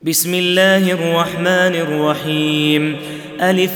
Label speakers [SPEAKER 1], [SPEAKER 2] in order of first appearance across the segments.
[SPEAKER 1] بسم الله الرحمن الرحيم. ألف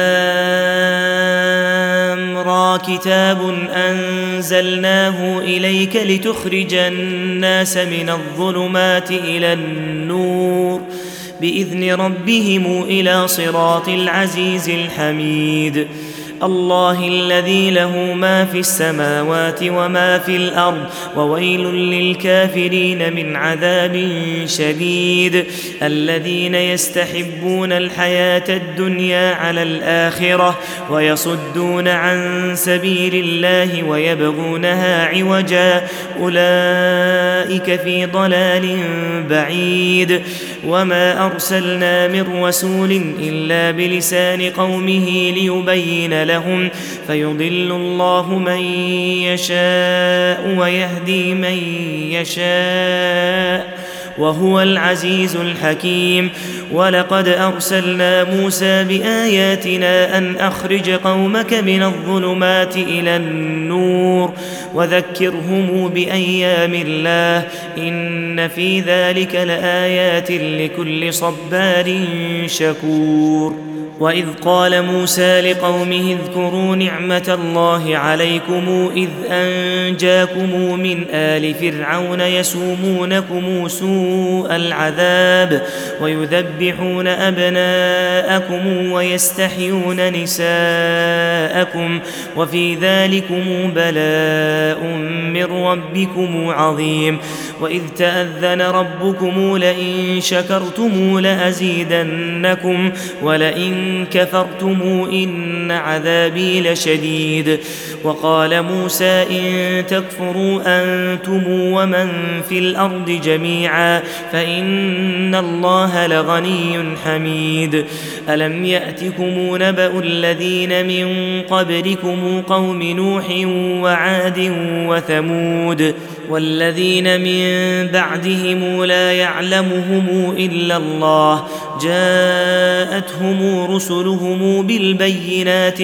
[SPEAKER 1] لام را كتاب أنزلناه إليك لتخرج الناس من الظلمات إلى النور بإذن ربهم إلى صراط العزيز الحميد. الله الذي له ما في السماوات وما في الأرض وويل للكافرين من عذاب شديد. الذين يستحبون الحياة الدنيا على الآخرة ويصدون عن سبيل الله ويبغونها عوجا أولئك في ضلال بعيد. وما أرسلنا من رسول إلا بلسان قومه ليبين لهم فيضل الله من يشاء ويهدي من يشاء وهو العزيز الحكيم. ولقد أرسلنا موسى بآياتنا أن أخرج قومك من الظلمات إلى النور وذكرهم بأيام الله إن في ذلك لآيات لكل صبار شكور. وإذ قال موسى لقومه اذكروا نعمة الله عليكم إذ أنجاكم من آل فرعون يسومونكم سوء العذاب ويذبحون أبناءكم ويستحيون نساءكم وفي ذلكم بلاء من ربكم عظيم. وإذ تأذن ربكم لئن شكرتم لأزيدنكم ولئن كفرتم إن عذابي لشديد. وقال موسى إن تكفروا أنتم ومن في الأرض جميعا فإن الله لغني حميد. ألم يأتكم نبأ الذين من قبلكم قوم نوح وعاد وثمود والذين من بعدهم لا يعلمهم إلا الله جاءتهم رسلهم بالبينات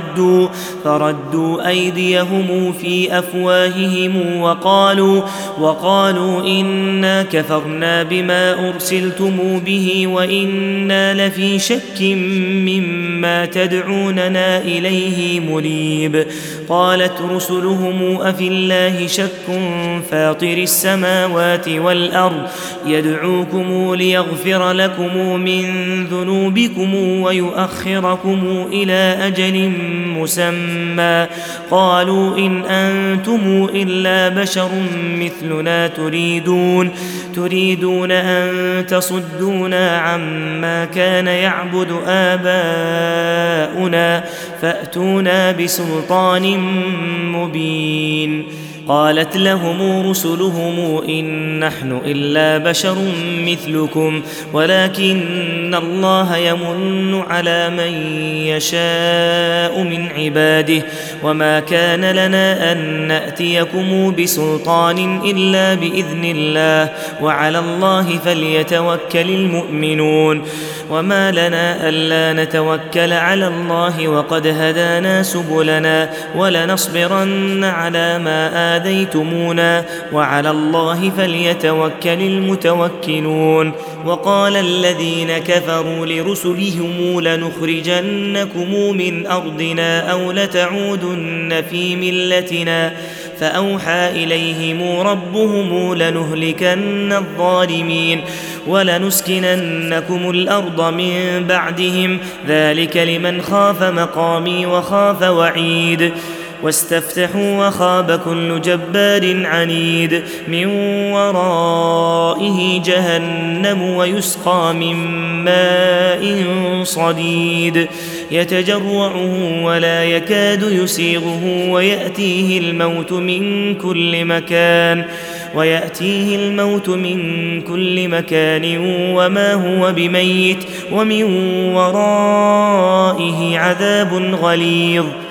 [SPEAKER 1] فردوا أيديهم في أفواههم وقالوا إنا كفرنا بما أرسلتم به وإنا لفي شك مما تدعوننا إليه مريب. قالت رسلهم أفي الله شك فاطر السماوات والأرض يدعوكم ليغفر لكم من ذنوبكم ويؤخركم إلى أجل مسمى قالوا إن أنتم إلا بشر مثلنا تريدون أن تصدونا عما كان يعبد آباؤنا فأتونا بسلطان مبين. قالت لهم رسلهم إن نحن إلا بشر مثلكم ولكن الله يمن على من يشاء من عباده وما كان لنا أن نأتيكم بسلطان إلا بإذن الله وعلى الله فليتوكل المؤمنون. وما لنا ألا نتوكل على الله وقد هدانا سبلنا ولنصبرن على ما آذيتمونا وعلى الله فليتوكل المتوكلون. وقال الذين كفروا لرسلهم لنخرجنكم من أرضنا أو لتعودن في ملتنا فأوحى إليهم ربهم لنهلكن الظالمين ولنسكننكم الأرض من بعدهم ذلك لمن خاف مقامي وخاف وعيد. واستفتحوا وخاب كل جبار عنيد من ورائه جهنم ويسقى من ماء صديد يتجرعه ولا يكاد يسيغه ويأتيه الموت من كل مكان وما هو بميت ومن ورائه عذاب غليظ.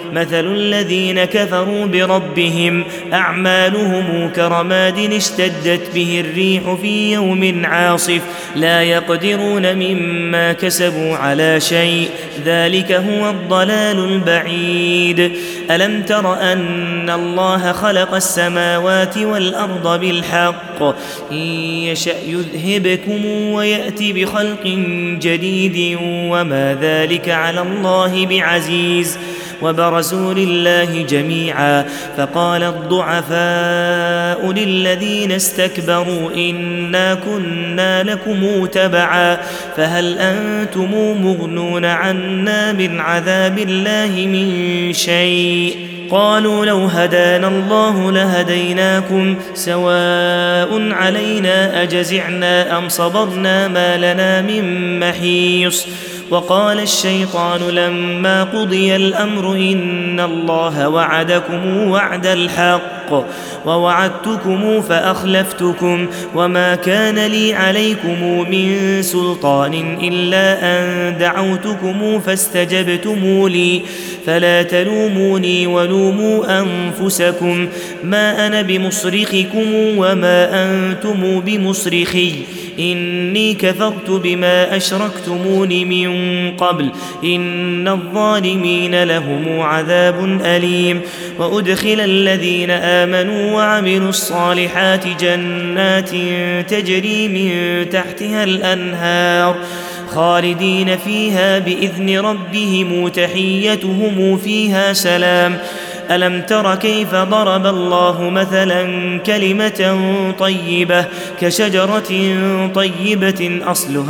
[SPEAKER 1] مثل الذين كفروا بربهم أعمالهم كرماد اشتدت به الريح في يوم عاصف لا يقدرون مما كسبوا على شيء ذلك هو الضلال البعيد ألم تر أن الله خلق السماوات والأرض بالحق إن يشأ يذهبكم ويأتي بخلق جديد وما ذلك على الله بعزيز وبرزوا لله جميعا فقال الضعفاء للذين استكبروا إنا كنا لكم تبعا فهل أنتم مغنون عنا من عذاب الله من شيء قالوا لو هدانا الله لهديناكم سواء علينا أجزعنا أم صبرنا ما لنا من محيص وقال الشيطان لما قضي الأمر إن الله وعدكم وعد الحق ووعدتكم فأخلفتكم وما كان لي عليكم من سلطان إلا أن دعوتكم فاستجبتم لي فلا تلوموني ولوموا أنفسكم ما أنا بمصرخكم وما أنتم بمصرخي إني كفرت بما أشركتمون من قبل إن الظالمين لهم عذاب أليم وأدخل الذين آمنوا وعملوا الصالحات جنات تجري من تحتها الأنهار خالدين فيها بإذن ربهم تحيتهم فيها سلام ألم تر كيف ضرب الله مثلا كلمة طيبة كشجرة طيبة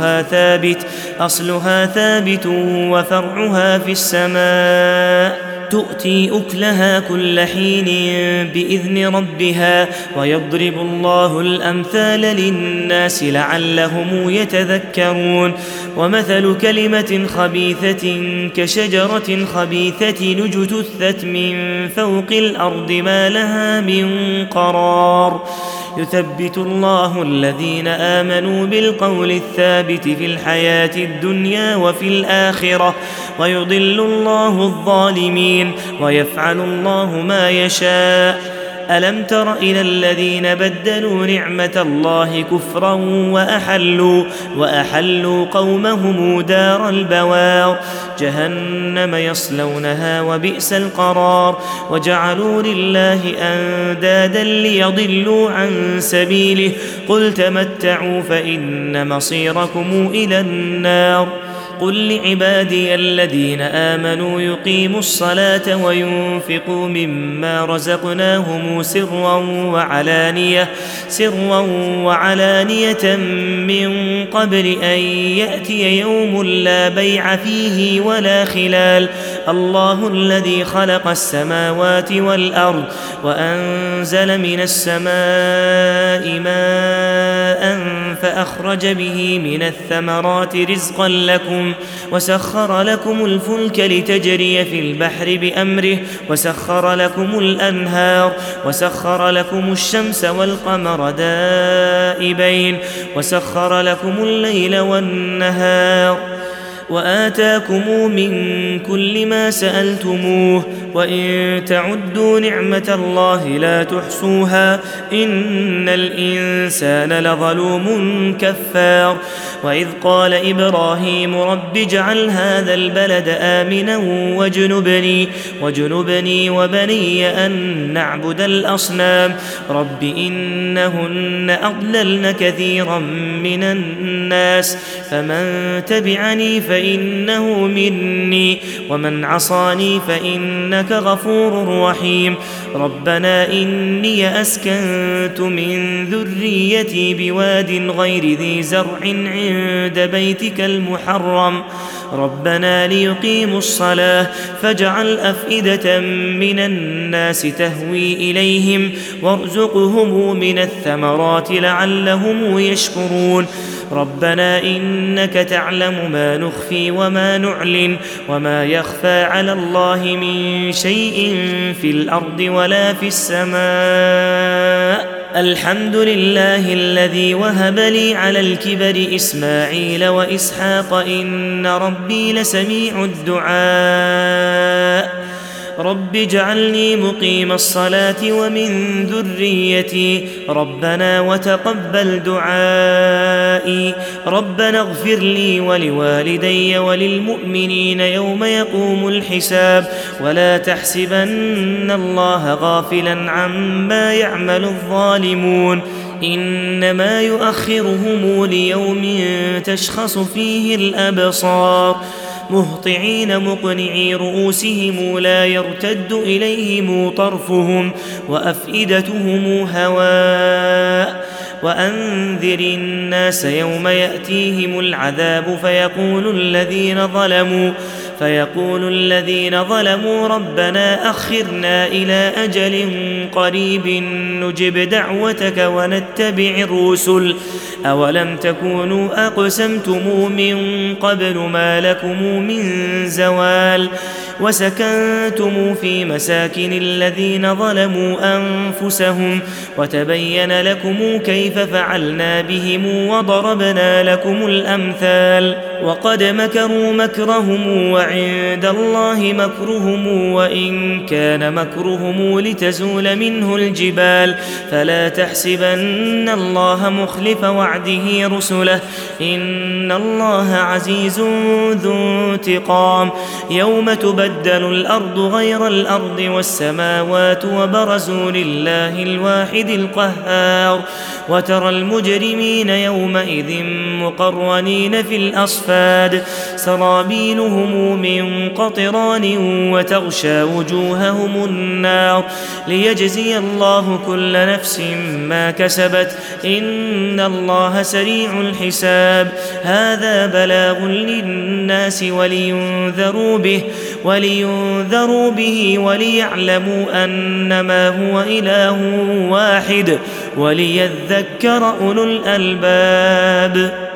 [SPEAKER 1] أصلها ثابت وفرعها في السماء تؤتي أكلها كل حين بإذن ربها ويضرب الله الأمثال للناس لعلهم يتذكرون ومثل كلمة خبيثة كشجرة خبيثة اجتثت من فوق الأرض ما لها من قرار يثبت الله الذين آمنوا بالقول الثابت في الحياة الدنيا وفي الآخرة ويضل الله الظالمين ويفعل الله ما يشاء ألم تر إلى الذين بدلوا نعمة الله كفرا وأحلوا قومهم دار البوار جهنم يصلونها وبئس القرار وجعلوا لله أندادا ليضلوا عن سبيله قل تمتعوا فإن مصيركم إلى النار قل لعبادي الذين آمنوا يقيموا الصلاة وينفقوا مما رزقناهم سرا وعلانية من قبل أن يأتي يوم لا بيع فيه ولا خلال الله الذي خلق السماوات والأرض وأنزل من السماء ماء فأخرج به من الثمرات رزقا لكم وسخر لكم الفلك لتجري في البحر بأمره وسخر لكم الأنهار وسخر لكم الشمس والقمر دائبين وسخر لكم الليل والنهار وآتاكم من كل ما سألتموه وإن تعدوا نعمة الله لا تحصوها إن الإنسان لظلوم كفار وإذ قال إبراهيم رب اجعل هذا البلد آمنا وجنبني وبني أن نعبد الأصنام رب إنهن أضللن كثيرا من الناس فمن تبعني فإنه مني ومن عصاني فإنك غفور رحيم ربنا إني أسكنت من ذريتي بواد غير ذي زرع عند بيتك المحرم ربنا ليقيموا الصلاة فاجعل أفئدة من الناس تهوي إليهم وارزقهم من الثمرات لعلهم يشكرون ربنا إنك تعلم ما نخفي وما نعلن وما يخفى على الله من شيء في الأرض ولا في السماء الحمد لله الذي وهب لي على الكبر إسماعيل وإسحاق إن ربي لسميع الدعاء رب اجعلني مقيم الصلاة ومن ذريتي ربنا وتقبل دعائي ربنا اغفر لي ولوالدي وللمؤمنين يوم يقوم الحساب ولا تحسبن الله غافلا عما يعمل الظالمون إنما يؤخرهم ليوم تشخص فيه الأبصار مهطعين مقنعي رؤوسهم لا يرتد إليهم طرفهم وأفئدتهم هواء وأنذر الناس يوم يأتيهم العذاب فيقول الذين ظلموا ربنا أخرنا إلى أجل قريب نجب دعوتك ونتبع الرسل أولم تكونوا أقسمتم من قبل ما لكم من زوال وسكنتم في مساكن الذين ظلموا أنفسهم وتبين لكم كيف فعلنا بهم وضربنا لكم الأمثال وقد مكروا مكرهم وعند الله مكرهم وإن كان مكرهم لتزول منه الجبال فلا تحسبن الله مخلف وعده رسله إن الله عزيز ذو انتقام يوم تبدل الأرض غير الأرض والسماوات وبرزوا لله الواحد القهار وترى المجرمين يومئذ مقرنين في الأصفاد سرابيلهم من قطران وتغشى وجوههم النار ليجزي الله كل نفس ما كسبت إن الله سريع الحساب هذا بلاغ للناس ولينذروا به وليعلموا أنما هو إله واحد وليذكر أولو الألباب